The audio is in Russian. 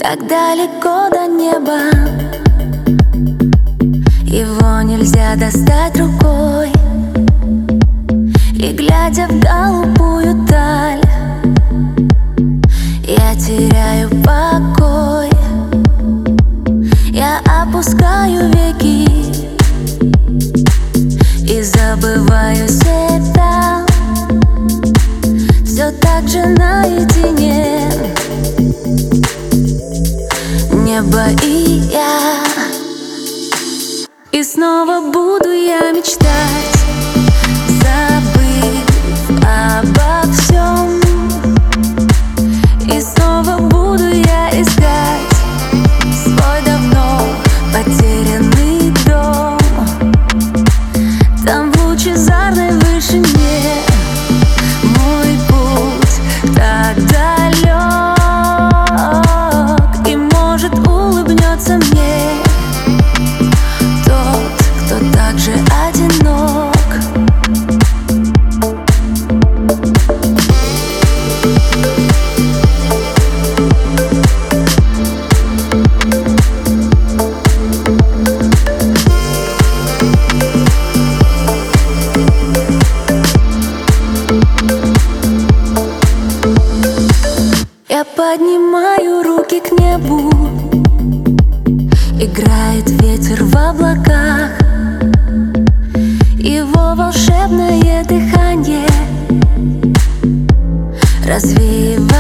Так далеко до неба, его нельзя достать рукой. И глядя в голубую даль, я теряю покой. Я опускаю веки и забываю себя, все так же наедине. Небо и я, и снова буду я мечтать, забыв обо всем. И снова буду я искать свой давно потерянный дом. Там в лучезарной вышине мой путь так далек, и может улыбнется мне тот, кто так же одинок. Я поднимаю руки к небу, играет ветер в облаках, его волшебное дыхание развеивает